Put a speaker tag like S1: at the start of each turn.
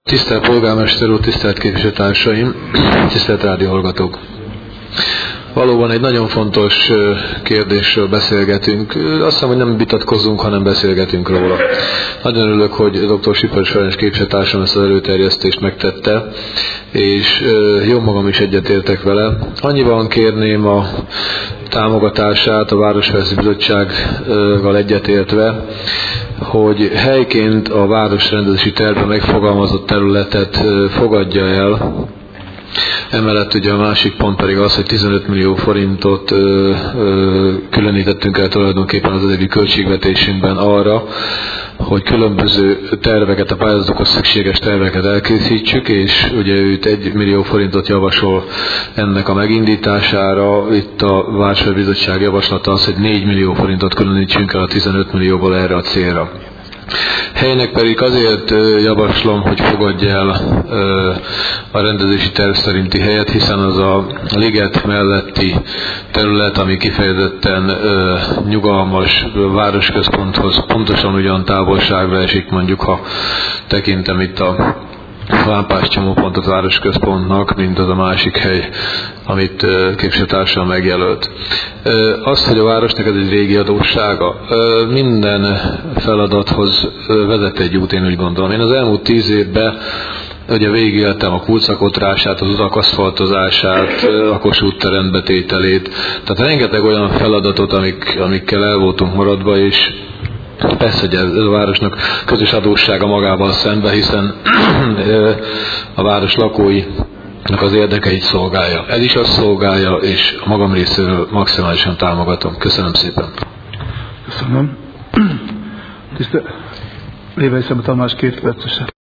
S1: Tisztelt polgármester úr, tisztelt képviselőtársaim, tisztelt rádióhallgatók! Valóban egy nagyon fontos kérdésről beszélgetünk. Azt hiszem, hogy nem vitatkozunk, hanem beszélgetünk róla. Nagyon örülök, hogy dr. Siparics Ferenc képviselőtársam ezt az előterjesztést megtette, és jó magam is egyetértek vele. Annyiban kérném a támogatását a Városfejlesztési Bizottsággal egyetértve, hogy helyként a városrendezési tervben megfogalmazott területet fogadja el. Emellett ugye a másik pont pedig az, hogy 15 millió forintot különítettünk el tulajdonképpen az eddigi költségvetésünkben arra, hogy különböző terveket, a pályázatokhoz szükséges terveket elkészítsük, és ugye őt 1 millió forintot javasol ennek a megindítására. Itt a Városfejlesztési Bizottság javaslata az, hogy 4 millió forintot különítsünk el a 15 millióból erre a célra. Helynek pedig azért javaslom, hogy fogadja el a rendezési terv szerinti helyet, hiszen az a liget melletti terület, ami kifejezetten nyugalmas városközponthoz pontosan ugyan távolságra esik, mondjuk ha tekintem itt a lámpás csomópontot városközpontnak, mint az a másik hely, amit képviselőtársam megjelölt. Azt, hogy a városnak ez egy régi adóssága, minden feladathoz vezet egy út, én úgy gondolom. Én az elmúlt 10 évben ugye végigéltem a kulcszakotrását, az utak aszfaltozását, a Kossuth tér rendbetételét, tehát rengeteg olyan feladatot, amikkel el voltunk maradva, és persze, hogy ez a városnak közös adóssága magával szembe, hiszen a város lakóinak az érdekeit szolgálja. Ez is azt szolgálja, és a magam részéről maximálisan támogatom. Köszönöm szépen.
S2: Köszönöm. Tisztelt Lévai Szembe Tamás 2 percesen.